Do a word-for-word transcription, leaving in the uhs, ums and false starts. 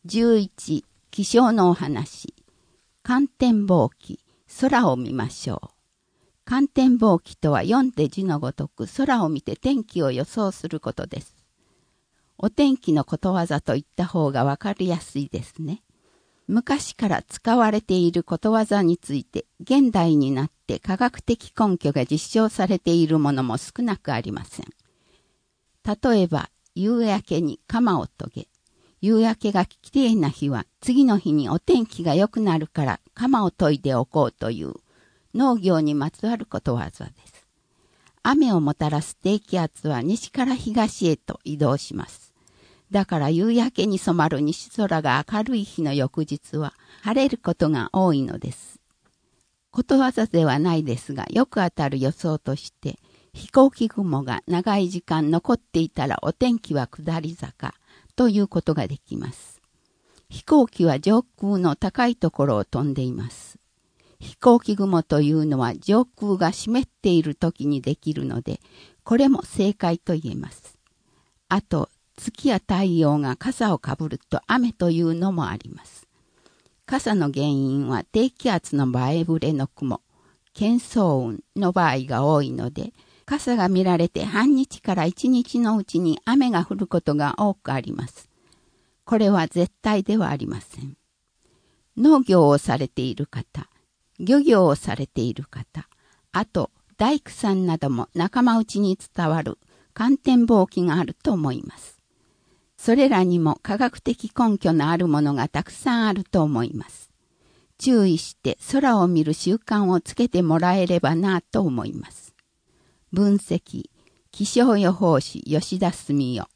じゅういち、気象のお話。観天望気、空を見ましょう。観天望気とは読んで字のごとく空を見て天気を予想することです。お天気のことわざと言った方がわかりやすいですね。昔から使われていることわざについて現代になって科学的根拠が実証されているものも少なくありません。例えば、夕焼けに鎌を研げ。夕焼けがきれいな日は次の日にお天気が良くなるから鎌を研いでおこうという農業にまつわることわざです。雨をもたらす低気圧は西から東へと移動します。だから夕焼けに染まる西空が明るい日の翌日は晴れることが多いのです。ことわざではないですが、よく当たる予想として飛行機雲が長い時間残っていたらお天気は下り坂ということができます。飛行機は上空の高いところを飛んでいます。飛行機雲というのは上空が湿っている時にできるので、これも正解と言えます。あと、月や太陽が傘をかぶると雨というのもあります。傘の原因は低気圧の前触れの雲、巻層雲の場合が多いので、傘が見られて半日から一日のうちに雨が降ることが多くあります。これは絶対ではありません。農業をされている方、漁業をされている方、あと大工さんなども仲間内に伝わる観天望気があると思います。それらにも科学的根拠のあるものがたくさんあると思います。注意して空を見る習慣をつけてもらえればなと思います。分析、気象予報士吉田澄夫。